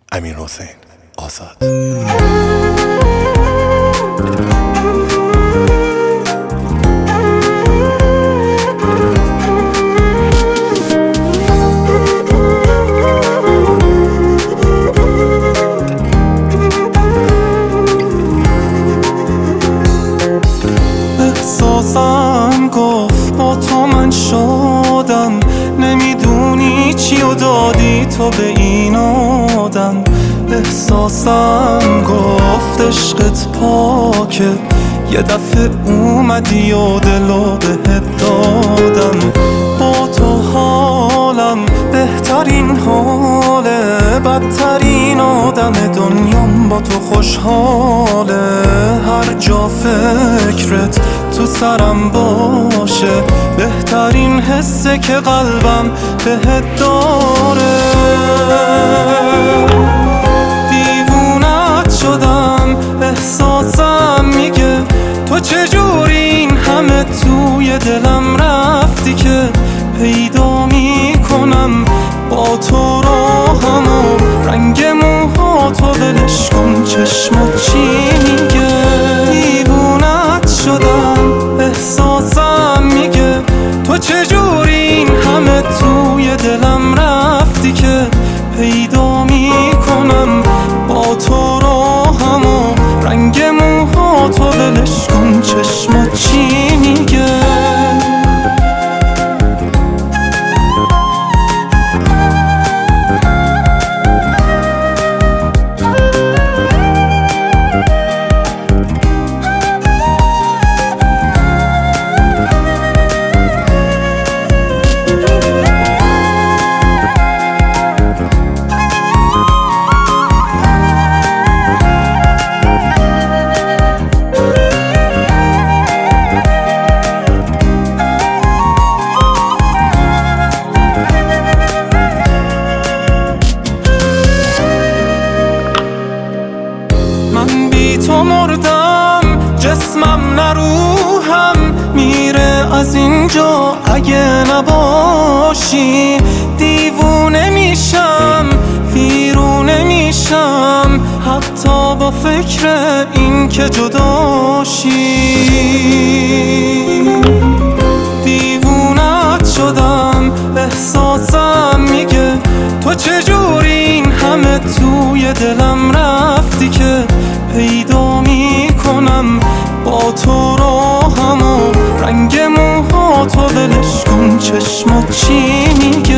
امیرحسین آزاد. احساسم گفت با تو من شدم، نمیدونی چی و دادی تو به این آدم. احساسم گفت عشقت پاکه، یه دفعه اومدی و دلو بهت دادم. با تو حالم بهترین حاله، بدترین آدم دنیام با تو خوشحاله. هر جا فکرت تو سرم باشه، بهترین حسه که قلبم بهت داره. دیوونت شدم، احساسم میگه تو چجوری این همه توی دلم رفتی که پیدا میکنم با تو راهمو. رنگ موهاتو ولش کن، چشمات چی میگه؟ دیوونت شدم، احساسم میگه تو چجوری این همه توی دلم رفتی که پیدا میکنم با تو راهمو. رنگ موهاتو ولش کن، چشمات چی میگه؟ من بی تو مردم، جسمم نه روحم میره از اینجا اگه نباشی. دیوونه میشم، ویرونه میشم، حتی با فکر این که جداشی. دیوونت شدم، احساسم میگه تو چجوری این همه توی دلم رفتی که پیدا میکنم با تو راهمو. رنگ موهاتو ولش کن، چشمات چی میگه؟